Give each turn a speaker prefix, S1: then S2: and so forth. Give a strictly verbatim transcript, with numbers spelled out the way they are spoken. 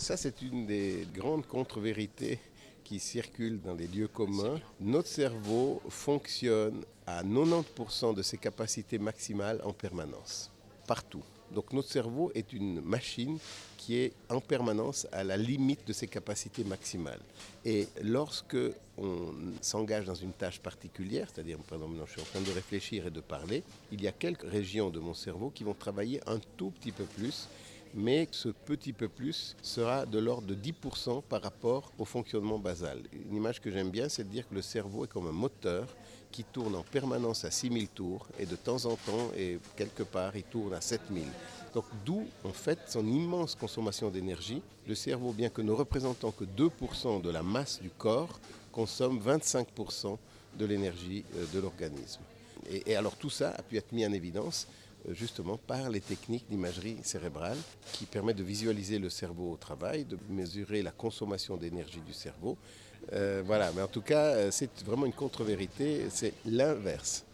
S1: Ça, c'est une des grandes contre-vérités qui circulent dans les lieux communs. Notre cerveau fonctionne à quatre-vingt-dix pour cent de ses capacités maximales en permanence, partout. Donc notre cerveau est une machine qui est en permanence à la limite de ses capacités maximales. Et lorsque on s'engage dans une tâche particulière, c'est-à-dire, par exemple, je suis en train de réfléchir et de parler, il y a quelques régions de mon cerveau qui vont travailler un tout petit peu plus, mais ce petit peu plus sera de l'ordre de dix pour cent par rapport au fonctionnement basal. Une image que j'aime bien, c'est de dire que le cerveau est comme un moteur qui tourne en permanence à six mille tours et de temps en temps, et quelque part, il tourne à sept mille. Donc d'où, en fait, son immense consommation d'énergie. Le cerveau, bien que ne représentant que deux pour cent de la masse du corps, consomme vingt-cinq pour cent de l'énergie de l'organisme. Et, et alors tout ça a pu être mis en évidence justement par les techniques d'imagerie cérébrale qui permettent de visualiser le cerveau au travail, de mesurer la consommation d'énergie du cerveau. Euh, voilà, mais en tout cas, c'est vraiment une contre-vérité, c'est l'inverse.